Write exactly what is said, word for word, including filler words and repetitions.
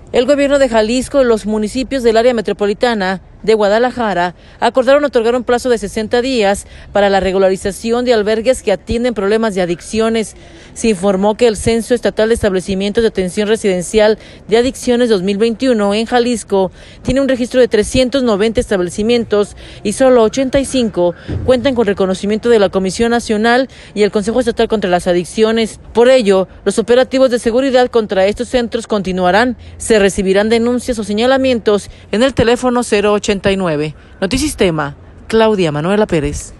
El gobierno de Jalisco y los municipios del área metropolitana de Guadalajara acordaron otorgar un plazo de sesenta días para la regularización de albergues que atienden problemas de adicciones. Se informó que el Censo Estatal de Establecimientos de Atención Residencial de Adicciones dos mil veintiuno en Jalisco tiene un registro de trescientos noventa establecimientos y solo ochenta y cinco cuentan con reconocimiento de la Comisión Nacional y el Consejo Estatal contra las Adicciones. Por ello, los operativos de seguridad contra estos centros continuarán. Se recibirán denuncias o señalamientos en el teléfono cero ochenta y nueve. Notisistema, Claudia Manuela Pérez.